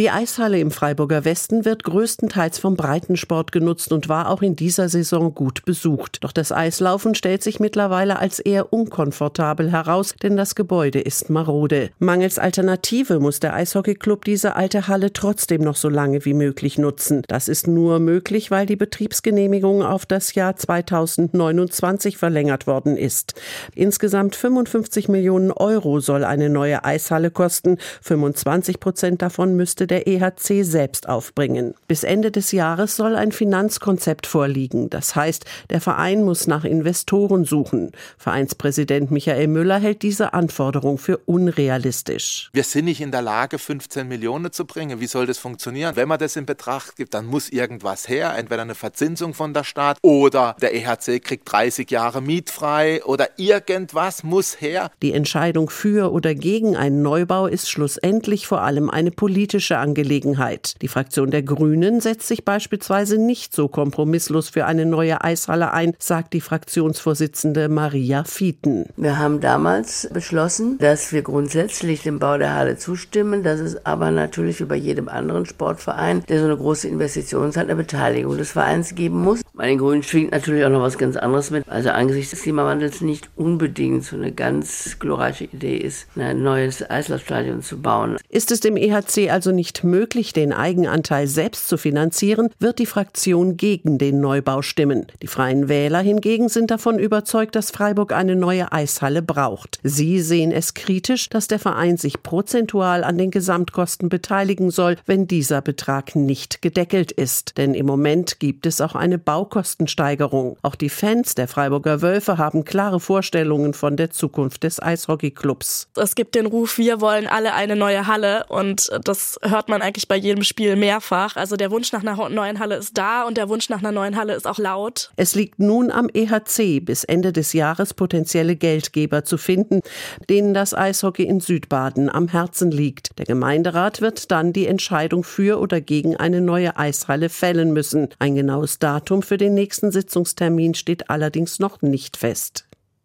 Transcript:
Die Eishalle im Freiburger Westen wird größtenteils vom Breitensport genutzt und war auch in dieser Saison gut besucht. Doch das Eislaufen stellt sich mittlerweile als eher unkomfortabel heraus, denn das Gebäude ist marode. Mangels Alternative muss der Eishockeyclub diese alte Halle trotzdem noch so lange wie möglich nutzen. Das ist nur möglich, weil die Betriebsgenehmigung auf das Jahr 2029 verlängert worden ist. Insgesamt 55 Millionen Euro soll eine neue Eishalle kosten. 25% davon müsste der EHC selbst aufbringen. Bis Ende des Jahres soll ein Finanzkonzept vorliegen. Das heißt, der Verein muss nach Investoren suchen. Vereinspräsident Michael Müller hält diese Anforderung für unrealistisch. Wir sind nicht in der Lage, 15 Millionen zu bringen. Wie soll das funktionieren? Wenn man das in Betracht gibt, dann muss irgendwas her. Entweder eine Verzinsung von der Stadt oder der EHC kriegt 30 Jahre mietfrei oder irgendwas muss her. Die Entscheidung für oder gegen einen Neubau ist schlussendlich vor allem eine politische Angelegenheit. Die Fraktion der Grünen setzt sich beispielsweise nicht so kompromisslos für eine neue Eishalle ein, sagt die Fraktionsvorsitzende Maria Fieten. Wir haben damals beschlossen, dass wir grundsätzlich dem Bau der Halle zustimmen, dass es aber natürlich wie bei jedem anderen Sportverein, der so eine große Investition hat, eine Beteiligung des Vereins geben muss. Bei den Grünen schwingt natürlich auch noch was ganz anderes mit. Also angesichts des Klimawandels nicht unbedingt so eine ganz glorreiche Idee ist, ein neues Eislaufstadion zu bauen. Ist es dem EHC also nicht möglich, den Eigenanteil selbst zu finanzieren, wird die Fraktion gegen den Neubau stimmen. Die Freien Wähler hingegen sind davon überzeugt, dass Freiburg eine neue Eishalle braucht. Sie sehen es kritisch, dass der Verein sich prozentual an den Gesamtkosten beteiligen soll, wenn dieser Betrag nicht gedeckelt ist. Denn im Moment gibt es auch eine Baukostensteigerung. Auch die Fans der Freiburger Wölfe haben klare Vorstellungen von der Zukunft des Eishockeyclubs. Es gibt den Ruf, wir wollen alle eine neue Halle, und das hört man eigentlich bei jedem Spiel mehrfach. Also der Wunsch nach einer neuen Halle ist da und der Wunsch nach einer neuen Halle ist auch laut. Es liegt nun am EHC, bis Ende des Jahres potenzielle Geldgeber zu finden, denen das Eishockey in Südbaden am Herzen liegt. Der Gemeinderat wird dann die Entscheidung für oder gegen eine neue Eishalle fällen müssen. Ein genaues Datum für den nächsten Sitzungstermin steht allerdings noch nicht fest.